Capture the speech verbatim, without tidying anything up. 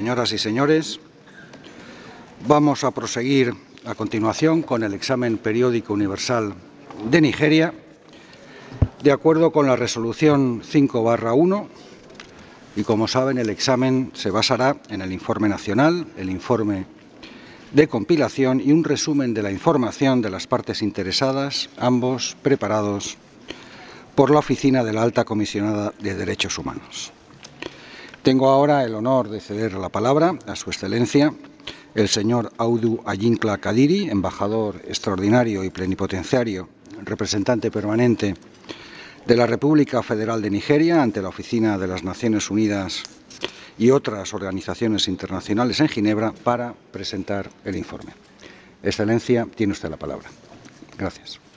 Señoras y señores, vamos a proseguir a continuación con el examen periódico universal de Nigeria, de acuerdo con la resolución cinco barra uno, y como saben, el examen se basará en el informe nacional, el informe de compilación y un resumen de la información de las partes interesadas, ambos preparados por la Oficina de la Alta Comisionada de Derechos Humanos. Tengo ahora el honor de ceder la palabra a Su Excelencia, el señor Audu Ayinkla Kadiri, embajador extraordinario y plenipotenciario, representante permanente de la República Federal de Nigeria ante la Oficina de las Naciones Unidas y otras organizaciones internacionales en Ginebra, para presentar el informe. Excelencia, tiene usted la palabra. Gracias.